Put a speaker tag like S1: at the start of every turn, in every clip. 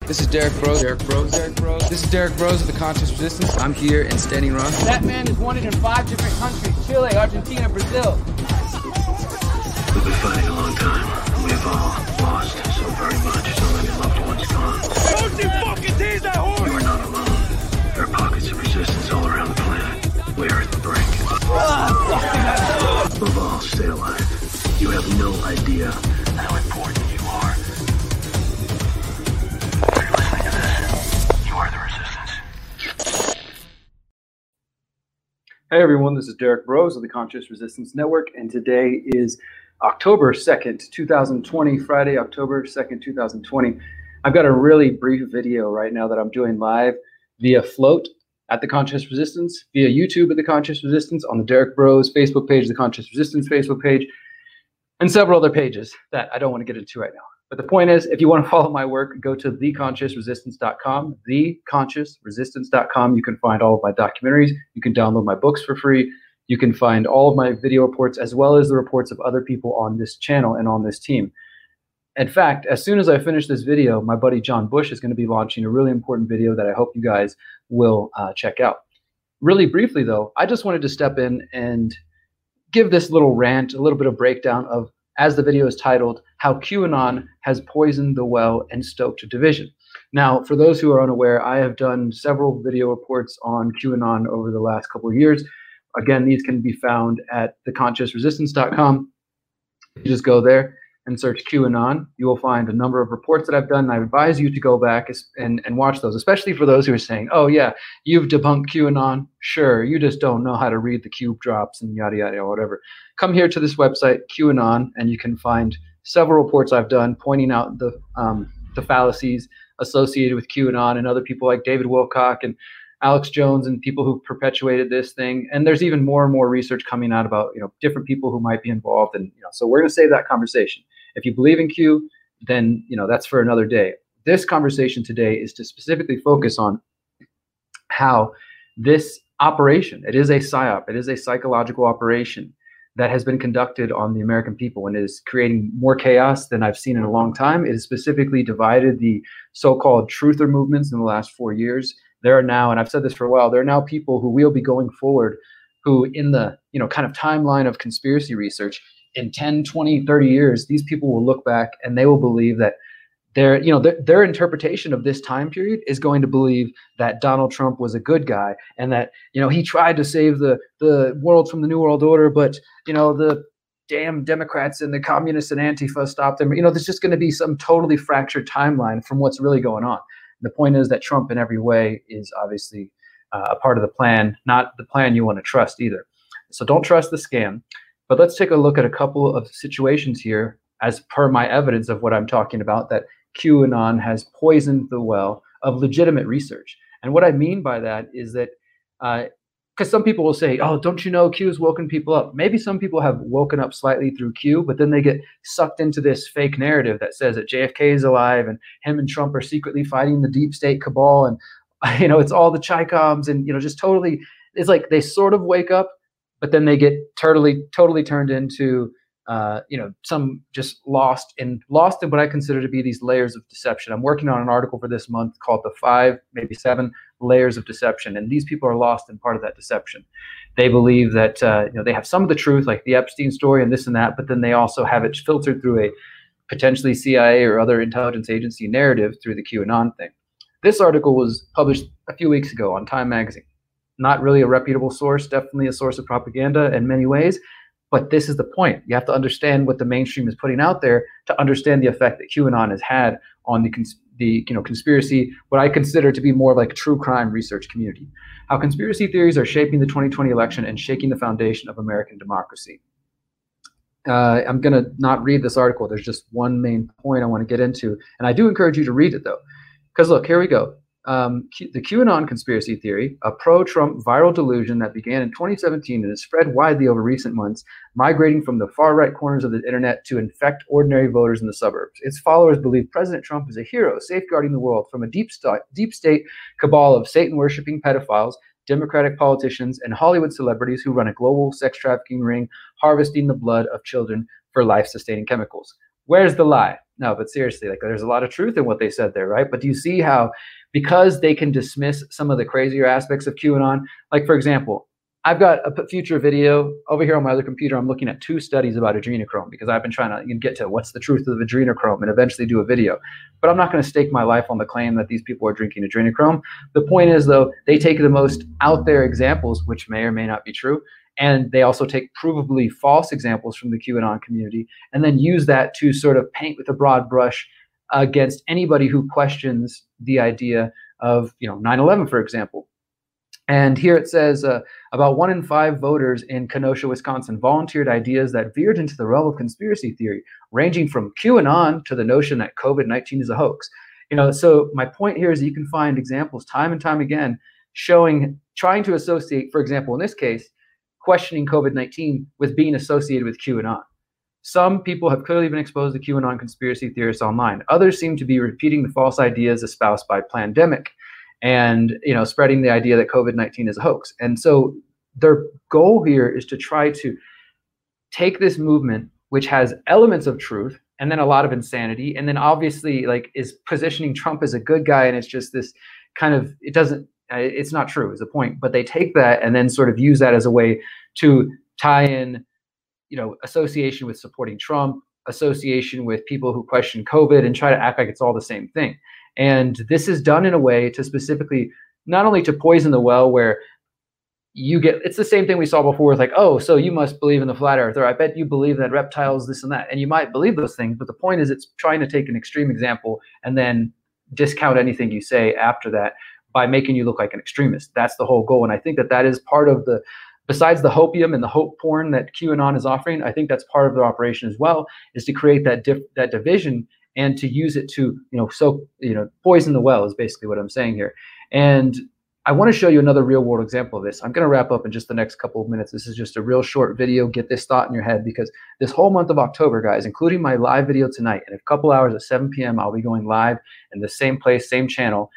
S1: This is Derek Bros. This is Derek Bros of the Conscious Resistance. I'm here in Standing Rock.
S2: That man is wanted in 5 different countries: Chile, Argentina, Brazil.
S3: We've been fighting a long time. We've all lost so very much. So many loved ones gone.
S4: Don't you fucking tease that horse!
S3: You are not alone. There are pockets of resistance all around the planet. We are at the brink. Above all, stay alive. You have no idea how important you are. If you're listening to this, you are the resistance.
S5: Hey everyone, this is Derek Bros of the Conscious Resistance Network, and today is October 2nd, 2020, Friday, October 2nd, 2020. I've got a really brief video right now that I'm doing live via Float at the Conscious Resistance, via YouTube at the Conscious Resistance, on the Derek Bros Facebook page, the Conscious Resistance Facebook page, and several other pages that I don't want to get into right now. But the point is, if you want to follow my work, go to theconsciousresistance.com, theconsciousresistance.com. You can find all of my documentaries. You can download my books for free. You can find all of my video reports, as well as the reports of other people on this channel and on this team. In fact, as soon as I finish this video, my buddy John Bush is going to be launching a really important video that I hope you guys will check out. Really briefly, though, I just wanted to step in and give this little rant, a little bit of breakdown of, as the video is titled, How QAnon Has Poisoned the Well and Stoked Division. Now, for those who are unaware, I have done several video reports on QAnon over the last couple of years. Again, these can be found at theconsciousresistance.com. You just go there and search QAnon. You will find a number of reports that I've done, and I advise you to go back and watch those, especially for those who are saying, oh yeah, you've debunked QAnon. Sure, you just don't know how to read the cube drops and yada, yada, whatever. Come here to this website, QAnon, and you can find several reports I've done pointing out the fallacies associated with QAnon and other people like David Wilcock and Alex Jones and people who perpetuated this thing. And there's even more and more research coming out about, different people who might be involved. And, so we're going to save that conversation. If you believe in Q, then, that's for another day. This conversation today is to specifically focus on how this operation, it is a PSYOP, it is a psychological operation that has been conducted on the American people and is creating more chaos than I've seen in a long time. It has specifically divided the so-called truther movements in the last 4 years. There are now, and I've said this for a while, there are now people who will be going forward who in the, kind of timeline of conspiracy research in 10, 20, 30 years, these people will look back and they will believe that their interpretation of this time period is going to believe that Donald Trump was a good guy and that, he tried to save the world from the New World Order, but, the damn Democrats and the communists and Antifa stopped them. There's just going to be some totally fractured timeline from what's really going on. The point is that Trump in every way is obviously a part of the plan, not the plan you want to trust either. So don't trust the scam. But let's take a look at a couple of situations here as per my evidence of what I'm talking about, that QAnon has poisoned the well of legitimate research. And what I mean by that is that, because some people will say, oh, don't you know Q's woken people up? Maybe some people have woken up slightly through Q, but then they get sucked into this fake narrative that says that JFK is alive and him and Trump are secretly fighting the deep state cabal. And, it's all the Chi-Coms and, just totally, it's like they sort of wake up, but then they get totally turned into, some just lost in what I consider to be these layers of deception. I'm working on an article for this month called the 5, maybe 7 layers of deception. And these people are lost in part of that deception. They believe that, they have some of the truth, like the Epstein story and this and that, but then they also have it filtered through a potentially CIA or other intelligence agency narrative through the QAnon thing. This article was published a few weeks ago on Time Magazine. Not really a reputable source, definitely a source of propaganda in many ways. But this is the point. You have to understand what the mainstream is putting out there to understand the effect that QAnon has had on the conspiracy, what I consider to be more like true crime research community. How conspiracy theories are shaping the 2020 election and shaking the foundation of American democracy. I'm going to not read this article. There's just one main point I want to get into. And I do encourage you to read it, though. Because look, here we go. The QAnon conspiracy theory, a pro-Trump viral delusion that began in 2017 and has spread widely over recent months, migrating from the far-right corners of the internet to infect ordinary voters in the suburbs. Its followers believe President Trump is a hero, safeguarding the world from a deep state cabal of Satan-worshipping pedophiles, Democratic politicians, and Hollywood celebrities who run a global sex trafficking ring, harvesting the blood of children for life-sustaining chemicals. Where's the lie? No, but seriously, like there's a lot of truth in what they said there, right? But do you see how, because they can dismiss some of the crazier aspects of QAnon, like for example, I've got a future video over here on my other computer. I'm looking at 2 studies about adrenochrome because I've been trying to get to what's the truth of adrenochrome and eventually do a video. But I'm not going to stake my life on the claim that these people are drinking adrenochrome. The point is, though, they take the most out there examples, which may or may not be true, and they also take provably false examples from the QAnon community and then use that to sort of paint with a broad brush against anybody who questions the idea of 9/11, for example. And here it says about 1 in 5 voters in Kenosha, Wisconsin, volunteered ideas that veered into the realm of conspiracy theory, ranging from QAnon to the notion that COVID-19 is a hoax. So my point here is you can find examples time and time again trying to associate, for example, in this case, questioning COVID-19 with being associated with QAnon. Some people have clearly been exposed to QAnon conspiracy theorists online. Others seem to be repeating the false ideas espoused by Plandemic, and spreading the idea that COVID-19 is a hoax. And so their goal here is to try to take this movement, which has elements of truth and then a lot of insanity, and then obviously is positioning Trump as a good guy, and it's just this kind of, it's not true is the point, but they take that and then sort of use that as a way to tie in association with supporting Trump, association with people who question COVID, and try to act like it's all the same thing. And this is done in a way to specifically, not only to poison the well, where it's the same thing we saw before with oh, so you must believe in the flat earther. I bet you believe that reptiles, this and that. And you might believe those things, but the point is it's trying to take an extreme example and then discount anything you say after that by making you look like an extremist. That's the whole goal. And I think that is part of besides the hopium and the hope porn that QAnon is offering, I think that's part of their operation as well, is to create that division and to use it to, poison the well is basically what I'm saying here. And I want to show you another real world example of this. I'm going to wrap up in just the next couple of minutes. This is just a real short video. Get this thought in your head, because this whole month of October, guys, including my live video tonight, in a couple hours at 7 p.m., I'll be going live in the same place, same channel,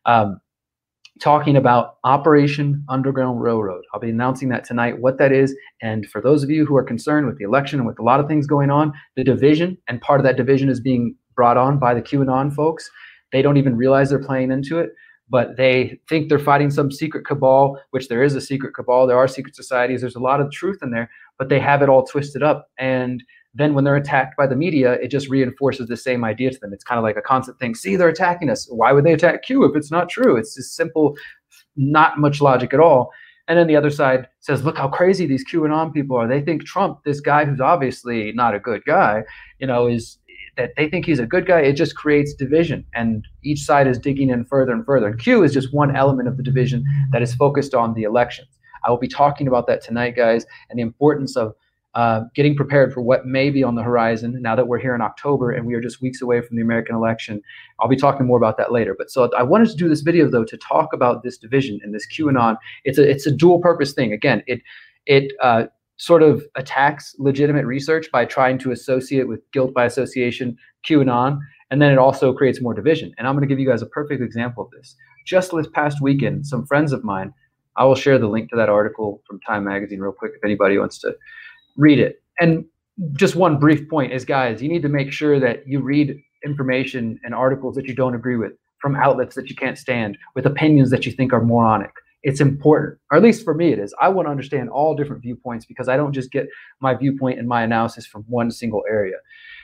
S5: talking about Operation Underground Railroad. I'll be announcing that tonight, what that is. And for those of you who are concerned with the election and with a lot of things going on, the division, and part of that division is being brought on by the QAnon folks. They don't even realize they're playing into it, but they think they're fighting some secret cabal, which there is a secret cabal. There are secret societies. There's a lot of truth in there, but they have it all twisted up. And then when they're attacked by the media, it just reinforces the same idea to them. It's kind of like a constant thing. See, they're attacking us. Why would they attack Q if it's not true? It's just simple, not much logic at all. And then the other side says, look how crazy these QAnon people are. They think Trump, this guy who's obviously not a good guy, is that they think he's a good guy. It just creates division, and each side is digging in further and further. And Q is just one element of the division that is focused on the elections. I will be talking about that tonight, guys, and the importance of getting prepared for what may be on the horizon now that we're here in October and we are just weeks away from the American election. I'll be talking more about that later. But so I wanted to do this video, though, to talk about this division and this QAnon. It's a dual purpose thing. Again, it sort of attacks legitimate research by trying to associate with guilt by association QAnon, and then it also creates more division. And I'm going to give you guys a perfect example of this. Just this past weekend, some friends of mine, I will share the link to that article from Time Magazine real quick if anybody wants to read it. And just one brief point is, guys, you need to make sure that you read information and articles that you don't agree with from outlets that you can't stand, with opinions that you think are moronic. It's important, or at least for me it is. I want to understand all different viewpoints, because I don't just get my viewpoint and my analysis from one single area.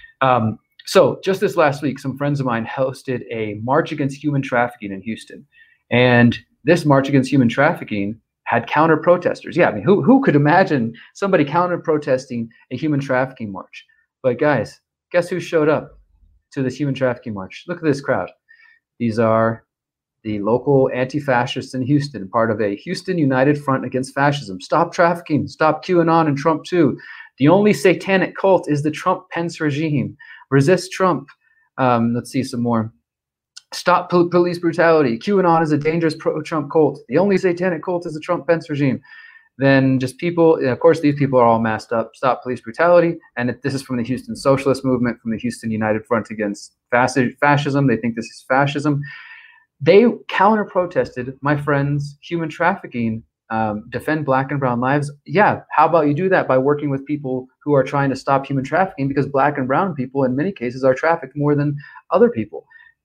S5: So just this last week, some friends of mine hosted a march against human trafficking in Houston. And this march against human trafficking had counter protesters. Yeah, I mean, who could imagine somebody counter protesting a human trafficking march? But guys, guess who showed up to this human trafficking march? Look at this crowd. These are the local anti-fascists in Houston, part of a Houston United Front Against Fascism. Stop trafficking, stop QAnon and Trump too. The only satanic cult is the Trump-Pence regime. Resist Trump. Let's see some more. Stop police brutality. QAnon is a dangerous pro-Trump cult. The only satanic cult is the Trump-Pence regime. Then just people, of course, these people are all masked up. Stop police brutality. And this is from the Houston Socialist Movement, from the Houston United Front Against Fascism. They think this is fascism. They counter-protested my friend's human trafficking, defend Black and brown lives. Yeah, how about you do that by working with people who are trying to stop human trafficking, because black and brown people in many cases are trafficked more than other people.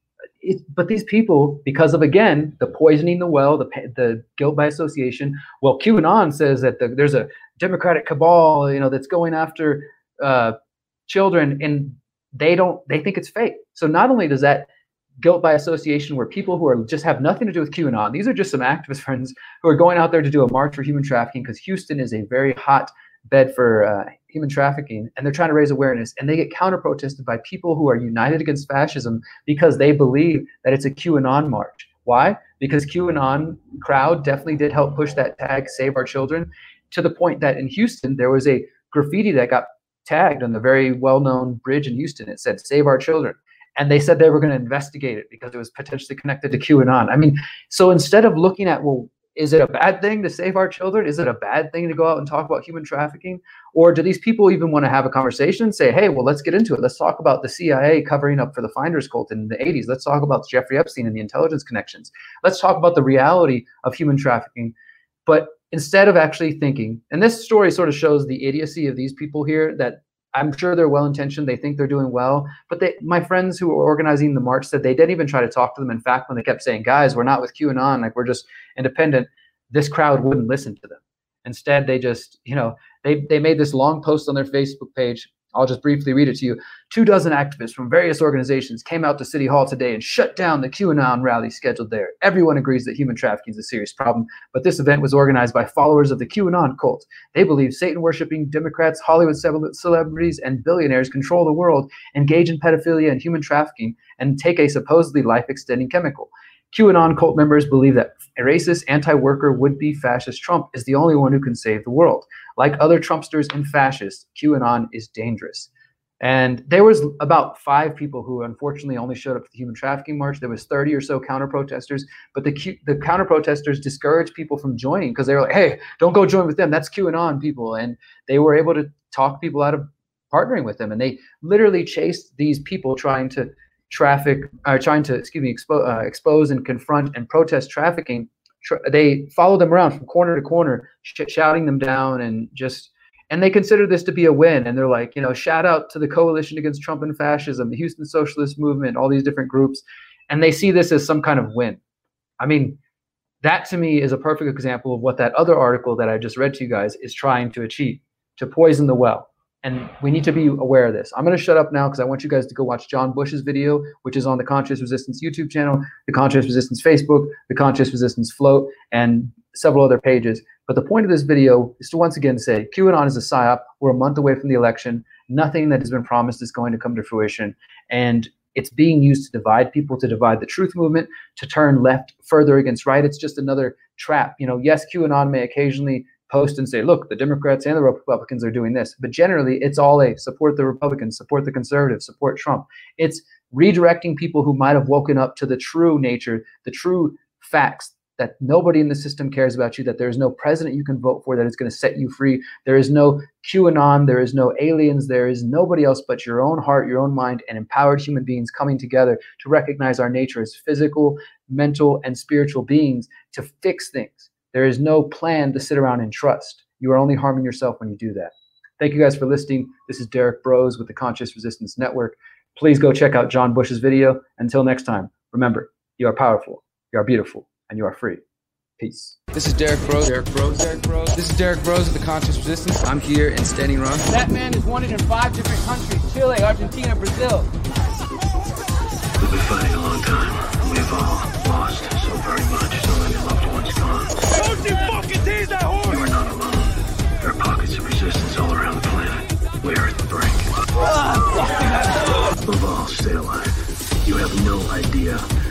S5: But these people, because of, again, the poisoning the well, the guilt by association. Well, QAnon says that there's a Democratic cabal, that's going after children, and they think it's fake. So not only does that guilt by association, where people who are just have nothing to do with QAnon, these are just some activist friends who are going out there to do a march for human trafficking, because Houston is a very hot bed for human trafficking, and they're trying to raise awareness, and they get counter-protested by people who are united against fascism because they believe that it's a QAnon march. Why? Because QAnon crowd definitely did help push that tag, Save Our Children, to the point that in Houston, there was a graffiti that got tagged on the very well-known bridge in Houston. It said, Save Our Children. And they said they were going to investigate it because it was potentially connected to QAnon. I mean, so instead of looking at, well, is it a bad thing to save our children? Is it a bad thing to go out and talk about human trafficking? Or do these people even want to have a conversation and say, hey, well, let's get into it. Let's talk about the CIA covering up for the Finders cult in the 80s. Let's talk about Jeffrey Epstein and the intelligence connections. Let's talk about the reality of human trafficking. But instead of actually thinking, and this story sort of shows the idiocy of these people here, that I'm sure they're well-intentioned. They think they're doing well. But my friends who were organizing the march said they didn't even try to talk to them. In fact, when they kept saying, guys, we're not with QAnon, like we're just independent, this crowd wouldn't listen to them. Instead, they just, they made this long post on their Facebook page. I'll just briefly read it to you. 24 activists from various organizations came out to City Hall today and shut down the QAnon rally scheduled there. Everyone agrees that human trafficking is a serious problem, but this event was organized by followers of the QAnon cult. They believe Satan-worshipping Democrats, Hollywood celebrities, and billionaires control the world, engage in pedophilia and human trafficking, and take a supposedly life-extending chemical. QAnon cult members believe that a racist, anti-worker, would-be fascist Trump is the only one who can save the world. Like other Trumpsters and fascists, QAnon is dangerous. And there was about 5 people who unfortunately only showed up to the human trafficking march. There was 30 or so counter-protesters, but the counter-protesters discouraged people from joining because they were like, hey, don't go join with them. That's QAnon people. And they were able to talk people out of partnering with them. And they literally chased these people trying to expose and confront and protest trafficking. They followed them around from corner to corner, shouting them down, and they consider this to be a win. And they're like, shout out to the Coalition Against Trump and Fascism, the Houston Socialist Movement, all these different groups. And they see this as some kind of win. I mean, that to me is a perfect example of what that other article that I just read to you guys is trying to achieve, to poison the well. And we need to be aware of this. I'm going to shut up now because I want you guys to go watch John Bush's video, which is on the Conscious Resistance YouTube channel, the Conscious Resistance Facebook, the Conscious Resistance Float, and several other pages. But the point of this video is to once again say QAnon is a psyop. We're a month away from the election. Nothing that has been promised is going to come to fruition. And it's being used to divide people, to divide the truth movement, to turn left further against right. It's just another trap. Yes, QAnon may occasionally post and say, look, the Democrats and the Republicans are doing this. But generally, it's all a support the Republicans, support the conservatives, support Trump. It's redirecting people who might have woken up to the true nature, the true facts, that nobody in the system cares about you, that there is no president you can vote for that is going to set you free. There is no QAnon, there is no aliens, there is nobody else but your own heart, your own mind, and empowered human beings coming together to recognize our nature as physical, mental, and spiritual beings to fix things. There is no plan to sit around and trust. You are only harming yourself when you do that. Thank you guys for listening. This is Derek Broze with the Conscious Resistance Network. Please go check out John Bush's video. Until next time, remember, you are powerful, you are beautiful, and you are free. Peace.
S1: This is Derek Broze. This is Derek Broze of the Conscious Resistance. I'm here in Standing Rock.
S2: That man is wanted in 5 different countries: Chile, Argentina, Brazil.
S3: We've been fighting a long time. We've all lost so very much. So many loved ones gone.
S4: Don't you fucking tease that horse!
S3: You are not alone. There are pockets of resistance all around the planet. We are at the brink. Above all, stay alive. You have no idea